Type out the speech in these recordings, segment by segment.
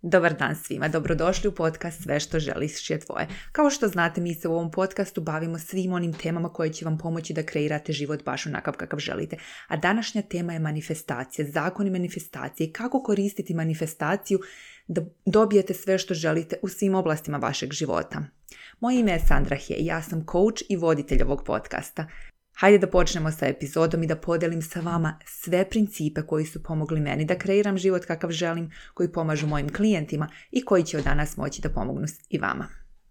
Dobar dan svima, dobrodošli u podcast Sve što želiš je tvoje. Kao što znate, mi se u ovom podcastu bavimo svim onim temama koje će vam pomoći da kreirate život baš onakav kakav želite. A današnja tema je manifestacija, zakoni manifestacije i kako koristiti manifestaciju da dobijete sve što želite u svim oblastima vašeg života. Moje ime je Sandra Hej, ja sam coach i voditelj ovog podcasta. Hajde da počnemo sa epizodom i da podelim sa vama sve principe koji su pomogli meni da kreiram život kakav želim, koji pomažu mojim klijentima i koji će od danas moći da pomognu i vama.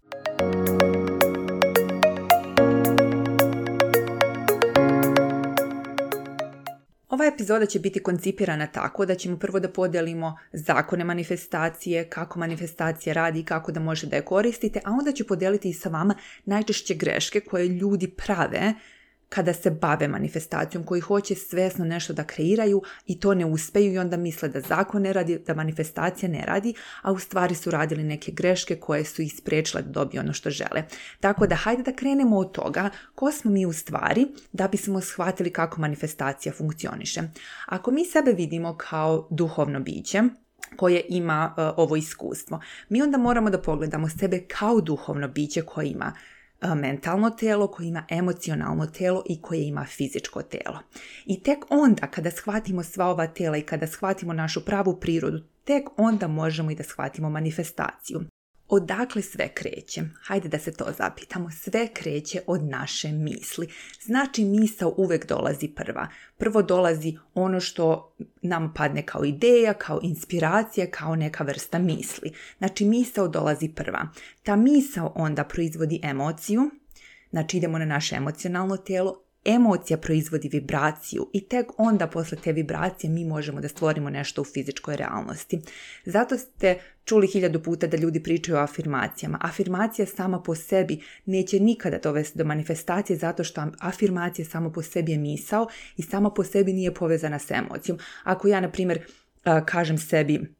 Ova epizoda će biti koncipirana tako da ćemo prvo da podelimo zakone manifestacije, kako manifestacija radi i kako da možete da je koristite, a onda ću podeliti i sa vama najčešće greške koje ljudi prave kada se bave manifestacijom, koji hoće svjesno nešto da kreiraju i to ne uspeju i onda misle da zakon ne radi, da manifestacija ne radi, a u stvari su radili neke greške koje su ih spriječile da dobiju ono što žele. Tako da hajde da krenemo od toga ko smo mi u stvari da bismo shvatili kako manifestacija funkcioniše. Ako mi sebe vidimo kao duhovno biće koje ima ovo iskustvo, mi onda moramo da pogledamo sebe kao duhovno biće koje ima mentalno telo, koje ima emocionalno telo i koje ima fizičko telo. I tek onda kada shvatimo sva ova tela i kada shvatimo našu pravu prirodu, tek onda možemo i da shvatimo manifestaciju. Odakle sve kreće? Hajde da se to zapitamo. Sve kreće od naše misli. Znači misao uvek dolazi prva. Prvo dolazi ono što nam padne kao ideja, kao inspiracija, kao neka vrsta misli. Znači misao dolazi prva. Ta misao onda proizvodi emociju. Znači idemo na naše emocionalno telo. Emocija proizvodi vibraciju i tek onda posle te vibracije mi možemo da stvorimo nešto u fizičkoj realnosti. Zato ste čuli 1000 puta da ljudi pričaju o afirmacijama. Afirmacija sama po sebi neće nikada dovesti do manifestacije zato što afirmacija samo po sebi je misao i sama po sebi nije povezana s emocijom. Ako ja, na primjer, kažem sebi,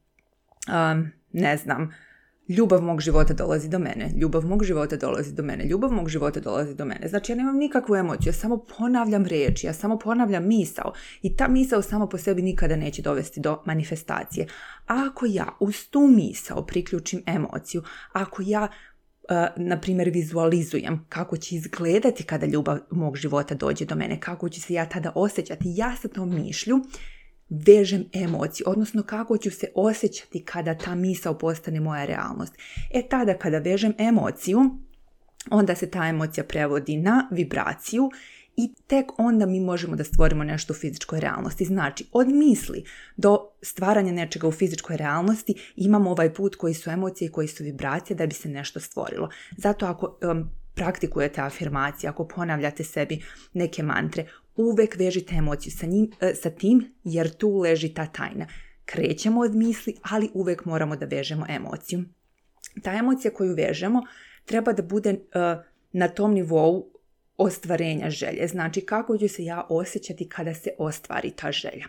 ljubav mog života dolazi do mene, ljubav mog života dolazi do mene, ljubav mog života dolazi do mene. Znači ja nemam nikakvu emociju, ja samo ponavljam riječi, ja samo ponavljam misao i ta misao samo po sebi nikada neće dovesti do manifestacije. A ako ja uz tu misao priključim emociju, ako ja na primjer vizualizujem kako će izgledati kada ljubav mog života dođe do mene, kako ću se ja tada osjećati, ja sa tom mišlju vežem emociju, odnosno kako ću se osjećati kada ta misao postane moja realnost. Tada kada vežem emociju, onda se ta emocija prevodi na vibraciju i tek onda mi možemo da stvorimo nešto u fizičkoj realnosti. Znači, od misli do stvaranja nečega u fizičkoj realnosti imamo ovaj put koji su emocije i koji su vibracije da bi se nešto stvorilo. Zato ako praktikujete afirmacije, ako ponavljate sebi neke mantre, uvek vežite emociju sa tim jer tu leži ta tajna. Krećemo od misli, ali uvek moramo da vežemo emociju. Ta emocija koju vežemo treba da bude na tom nivou ostvarenja želje. Znači kako ću se ja osjećati kada se ostvari ta želja.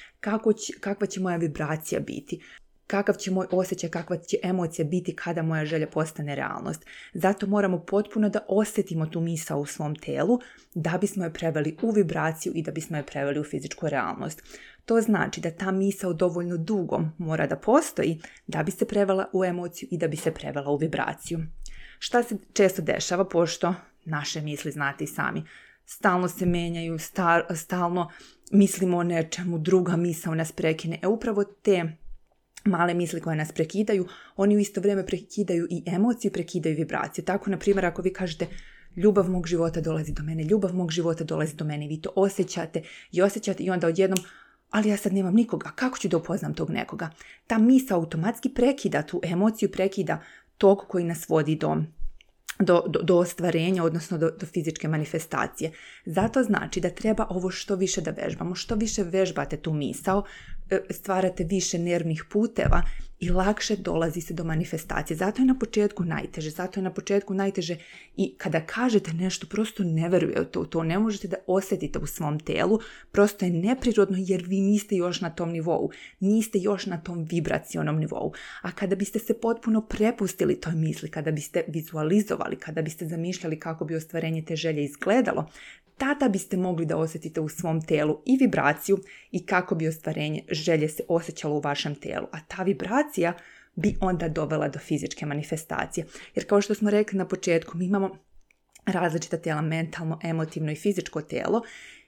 Kakva će moja vibracija biti. Kakav će moj osjećaj, kakva će emocija biti kada moja želja postane realnost. Zato moramo potpuno da osjetimo tu misao u svom telu da bismo je preveli u vibraciju i da bismo je preveli u fizičku realnost. To znači da ta misao dovoljno dugo mora da postoji da bi se prevela u emociju i da bi se prevela u vibraciju. Šta se često dešava, pošto naše misli, znate i sami, stalno se menjaju, stalno mislimo o nečemu, druga misao nas prekine. Upravo te male misli koje nas prekidaju, oni u isto vrijeme prekidaju i emociju, prekidaju vibraciju. Tako, na primjer, ako vi kažete ljubav mog života dolazi do mene, ljubav mog života dolazi do mene, vi to osjećate i onda odjednom, ali ja sad nemam nikoga, kako ću da upoznam tog nekoga? Ta misao automatski prekida tu emociju, prekida tog koji nas vodi do ostvarenja, odnosno do fizičke manifestacije. Zato znači da treba ovo što više da vežbamo. Što više vežbate tu misao, stvarate više nervnih puteva i lakše dolazi se do manifestacije. Zato je na početku najteže i kada kažete nešto prosto ne verujete u to, ne možete da osjetite u svom telu, prosto je neprirodno jer vi niste još na tom nivou, niste još na tom vibracionom nivou. A kada biste se potpuno prepustili toj misli, kada biste vizualizovali, kada biste zamišljali kako bi ostvarenje te želje izgledalo, tada biste mogli da osjetite u svom telu i vibraciju i kako bi ostvarenje želje se osjećalo u vašem telu. A ta vibracija bi onda dovela do fizičke manifestacije. Jer kao što smo rekli na početku, mi imamo različita tijela, mentalno, emotivno i fizičko tijelo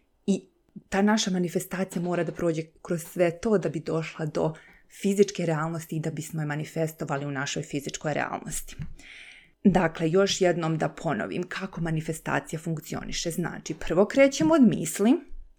i ta naša manifestacija mora da prođe kroz sve to da bi došla do fizičke realnosti i da bismo je manifestovali u našoj fizičkoj realnosti. Dakle, još jednom da ponovim kako manifestacija funkcioniše. Znači, prvo krećemo od misli,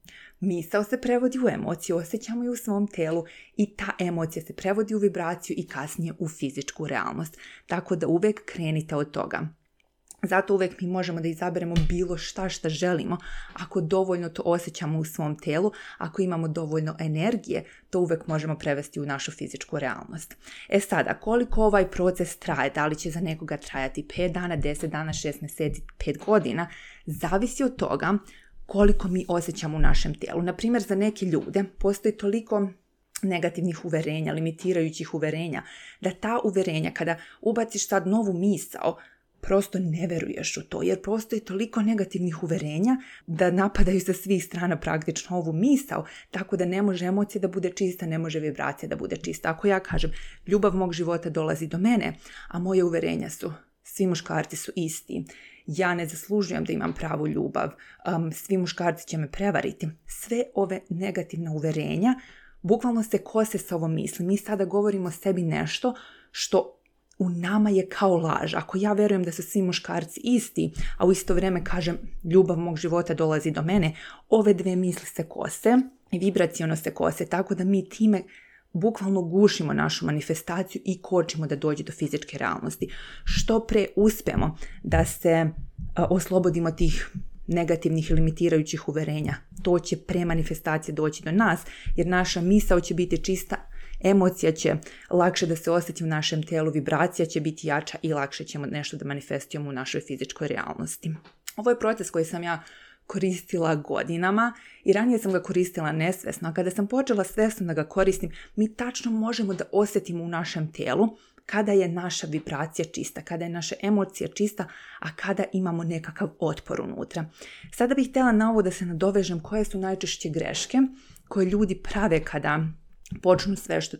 misao se prevodi u emociju, osjećamo ju u svom telu i ta emocija se prevodi u vibraciju i kasnije u fizičku realnost. Tako da uvijek krenite od toga. Zato uvijek mi možemo da izaberemo bilo šta želimo. Ako dovoljno to osjećamo u svom telu, ako imamo dovoljno energije, to uvijek možemo prevesti u našu fizičku realnost. Sada, koliko ovaj proces traje, da li će za nekoga trajati 5 dana, 10 dana, 6 mjeseci, 5 godina, zavisi od toga koliko mi osjećamo u našem tijelu. Naprimjer, za neke ljude postoji toliko negativnih uverenja, limitirajućih uverenja, da ta uverenja, kada ubaciš sad novu misao, prosto ne veruješ u to, jer postoji toliko negativnih uverenja da napadaju sa svih strana praktično ovu misao, tako da ne može emocija da bude čista, ne može vibracija da bude čista. Ako ja kažem, ljubav mog života dolazi do mene, a moje uverenja su, svi muškarci su isti, ja ne zaslužujem da imam pravu ljubav, svi muškarci će me prevariti. Sve ove negativne uverenja bukvalno se kose sa ovom misli. Mi sada govorimo sebi nešto što u nama je kao laž. Ako ja verujem da su svi muškarci isti, a u isto vrijeme kažem ljubav mog života dolazi do mene, ove dve misli se kose i vibraciono se kose, tako da mi time bukvalno gušimo našu manifestaciju i kočimo da dođe do fizičke realnosti. Što pre uspemo da se oslobodimo tih negativnih i limitirajućih uverenja, to će pre manifestacije doći do nas, jer naša misao će biti čista, emocija će lakše da se osjeti u našem tijelu, vibracija će biti jača i lakše ćemo nešto da manifestujemo u našoj fizičkoj realnosti. Ovo je proces koji sam ja koristila godinama i ranije sam ga koristila nesvjesno, a kada sam počela svjesno da ga koristim, mi tačno možemo da osjetimo u našem tijelu kada je naša vibracija čista, kada je naša emocija čista, a kada imamo nekakav otpor unutra. Sada bih htjela na ovo da se nadovežem koje su najčešće greške koje ljudi prave kada počnu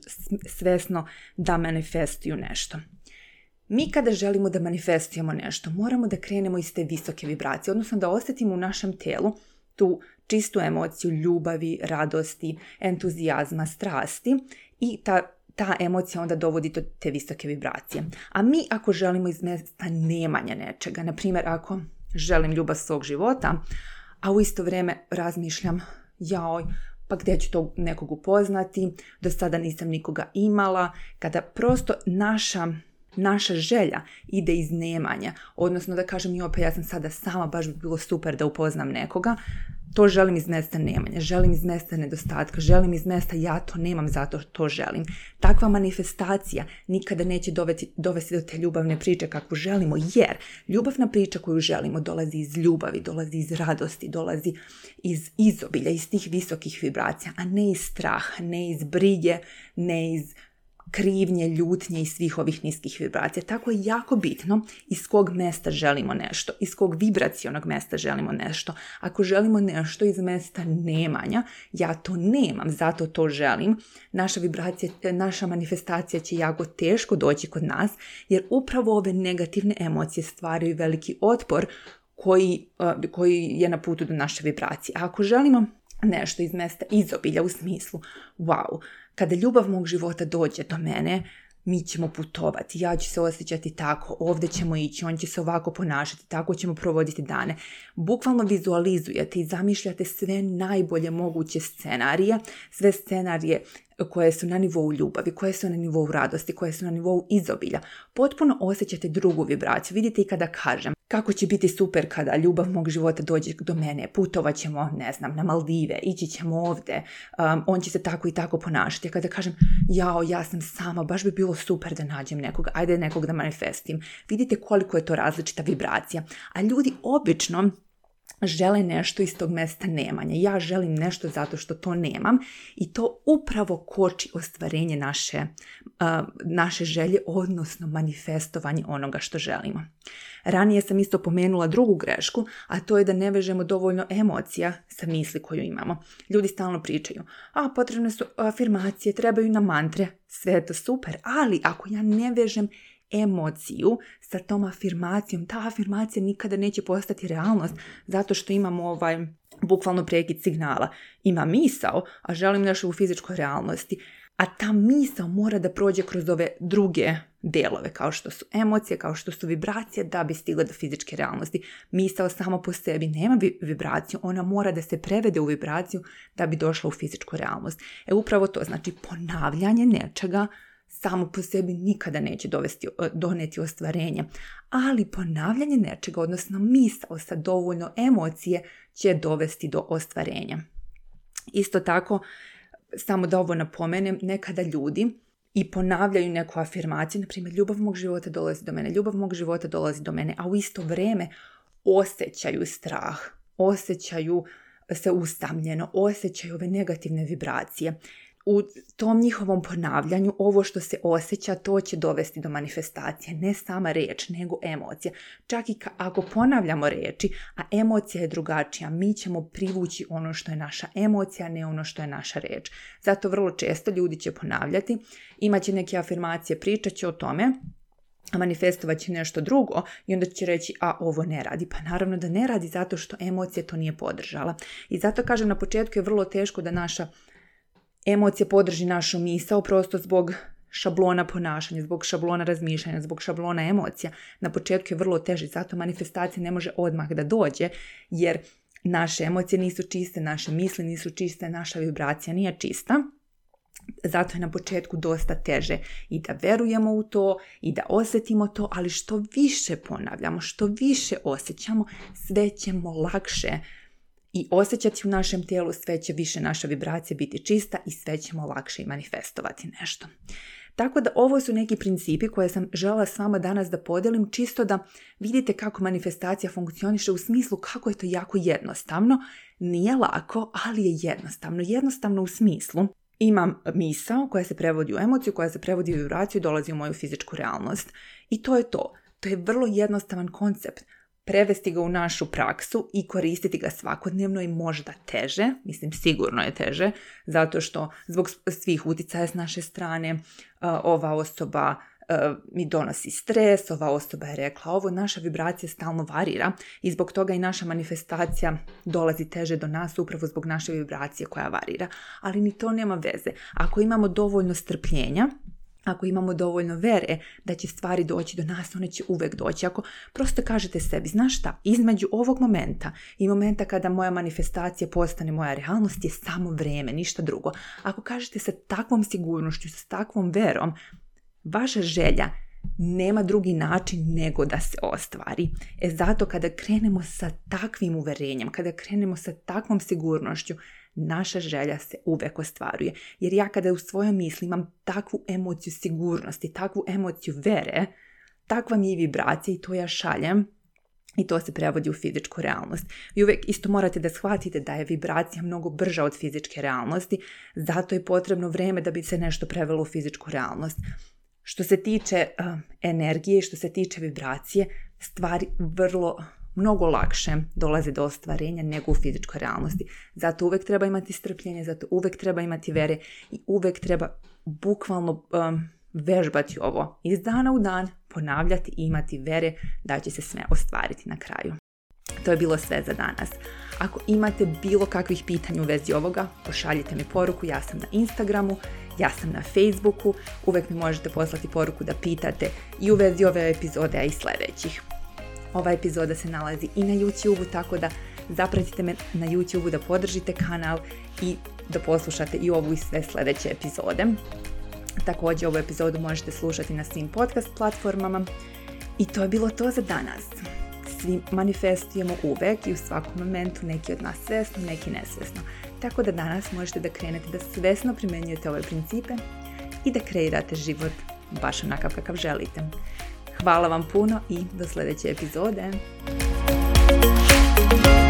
svjesno da manifestuju nešto. Mi kada želimo da manifestujemo nešto, moramo da krenemo iz te visoke vibracije, odnosno da osjetimo u našem tijelu tu čistu emociju ljubavi, radosti, entuzijazma, strasti i ta emocija onda dovodi do te visoke vibracije. A mi ako želimo iz mjesta nemanja nečega, na primjer ako želim ljubav svog života, a u isto vrijeme razmišljam, pa gdje ću to nekog upoznati, do sada nisam nikoga imala, kada prosto naša želja ide iz nemanja, odnosno da kažem pa ja sam sada sama, baš bi bilo super da upoznam nekoga, to želim iz mjesta nemanja, želim iz mjesta nedostatka, želim iz mjesta ja to nemam, zato to želim. Takva manifestacija nikada neće dovesti do te ljubavne priče kakvu želimo, jer ljubavna priča koju želimo dolazi iz ljubavi, dolazi iz radosti, dolazi iz izobilja, iz tih visokih vibracija, a ne iz straha, ne iz brige, ne iz krivnje, ljutnje i svih ovih niskih vibracija. Tako je jako bitno iz kog mjesta želimo nešto, iz kog vibracionog mjesta želimo nešto. Ako želimo nešto iz mjesta nemanja, ja to nemam, zato to želim, naša manifestacija će jako teško doći kod nas, jer upravo ove negativne emocije stvaraju veliki otpor koji je na putu do naše vibracije. A ako želimo nešto iz mjesta izobilja u smislu, kada ljubav mog života dođe do mene, mi ćemo putovati, ja ću se osjećati tako, ovdje ćemo ići, on će se ovako ponašati, tako ćemo provoditi dane. Bukvalno vizualizujete i zamišljate sve najbolje moguće scenarije, sve scenarije koje su na nivou ljubavi, koje su na nivou radosti, koje su na nivou izobilja. Potpuno osjećate drugu vibraciju. Vidite i kada kažem kako će biti super kada ljubav mog života dođe do mene, putovat ćemo, na Maldive, ići ćemo ovdje, on će se tako i tako ponašati. Kada kažem, ja sam sama, baš bi bilo super da nađem nekoga, ajde nekog da manifestim. Vidite koliko je to različita vibracija. A ljudi obično žele nešto iz tog mjesta nemanja. Ja želim nešto zato što to nemam i to upravo koči ostvarenje naše želje, odnosno manifestovanje onoga što želimo. Ranije sam isto pomenula drugu grešku, a to je da ne vežemo dovoljno emocija sa misli koju imamo. Ljudi stalno pričaju, potrebne su afirmacije, trebaju nam mantre, sve je to super, ali ako ja ne vežem emociju sa tom afirmacijom, ta afirmacija nikada neće postati realnost zato što imamo bukvalno prekid signala. Ima misao, a želim nešto u fizičkoj realnosti. A ta misao mora da prođe kroz ove druge delove, kao što su emocije, kao što su vibracije, da bi stigla do fizičke realnosti. Misao samo po sebi nema vibraciju, ona mora da se prevede u vibraciju da bi došla u fizičku realnost. Upravo to, znači ponavljanje nečega samo po sebi nikada neće doneti ostvarenje, ali ponavljanje nečega, odnosno misao sa dovoljno emocije, će dovesti do ostvarenja. Isto tako, samo da ovo napomenem, nekada ljudi i ponavljaju neku afirmaciju, na primjer, ljubav mog života dolazi do mene, ljubav mog života dolazi do mene, a u isto vrijeme osjećaju strah, osjećaju se usamljeno, osjećaju ove negativne vibracije. U tom njihovom ponavljanju ovo što se osjeća, to će dovesti do manifestacije, ne sama riječ, nego emocija. Čak i ako ponavljamo riječi, a emocija je drugačija, mi ćemo privući ono što je naša emocija, ne ono što je naša riječ. Zato vrlo često ljudi će ponavljati, imaće neke afirmacije, pričat će o tome, a manifestovat će nešto drugo i onda će reći, ovo ne radi. Pa naravno da ne radi zato što emocija to nije podržala. I zato kažem, na početku je vrlo teško da naša emocija podrži našu misao, prosto zbog šablona ponašanja, zbog šablona razmišljanja, zbog šablona emocija. Na početku je vrlo teže, zato manifestacija ne može odmah da dođe, jer naše emocije nisu čiste, naše misli nisu čiste, naša vibracija nije čista. Zato je na početku dosta teže i da verujemo u to i da osjetimo to, ali što više ponavljamo, što više osjećamo, sve ćemo lakše i osjećati u našem tijelu, sve će više naša vibracija biti čista i sve ćemo lakše i manifestovati nešto. Tako da ovo su neki principi koje sam željela s vama danas da podijelim, čisto da vidite kako manifestacija funkcioniše, u smislu kako je to jako jednostavno. Nije lako, ali je jednostavno. Jednostavno u smislu imam misao koja se prevodi u emociju, koja se prevodi u vibraciju i dolazi u moju fizičku realnost. I to je to. To je vrlo jednostavan koncept. Prevesti ga u našu praksu i koristiti ga svakodnevno je možda teže, mislim sigurno je teže, zato što zbog svih utjecaja s naše strane ova osoba mi donosi stres, ova osoba je rekla ovo, naša vibracija stalno varira i zbog toga i naša manifestacija dolazi teže do nas upravo zbog naše vibracije koja varira. Ali ni to nema veze. Ako imamo dovoljno strpljenja, ako imamo dovoljno vere da će stvari doći do nas, one će uvek doći. Ako prosto kažete sebi, znaš šta, između ovog momenta i momenta kada moja manifestacija postane moja realnost je samo vrijeme, ništa drugo. Ako kažete sa takvom sigurnošću, sa takvom verom, vaša želja nema drugi način nego da se ostvari. Zato kada krenemo sa takvim uverenjem, kada krenemo sa takvom sigurnošću, naša želja se uvek ostvaruje. Jer ja kada u svojoj misli imam takvu emociju sigurnosti, takvu emociju vere, takva mi je vibracija i to ja šaljem i to se prevodi u fizičku realnost. Vi uvek isto morate da shvatite da je vibracija mnogo brža od fizičke realnosti, zato je potrebno vrijeme da bi se nešto prevelo u fizičku realnost. Što se tiče energije, što se tiče vibracije, stvari mnogo lakše dolaze do ostvarenja nego u fizičkoj realnosti. Zato uvek treba imati strpljenje, zato uvek treba imati vere i uvek treba bukvalno vežbati ovo iz dana u dan, ponavljati i imati vere da će se sve ostvariti na kraju. To je bilo sve za danas. Ako imate bilo kakvih pitanja u vezi ovoga, pošaljite mi poruku, ja sam na Instagramu, ja sam na Facebooku, uvek mi možete poslati poruku da pitate i u vezi ove epizode, a i sljedećih. Ova epizoda se nalazi i na YouTube-u, tako da zapratite me na YouTube-u da podržite kanal i da poslušate i ovu i sve sljedeće epizode. Također ovu epizodu možete slušati na svim podcast platformama. I to je bilo to za danas. Svi manifestujemo uvek i u svakom momentu, neki od nas svesno, neki nesvesno. Tako da danas možete da krenete da svesno primjenjujete ove principe i da kreirate život baš onakav kakav želite. Hvala vam puno i do sljedeće epizode.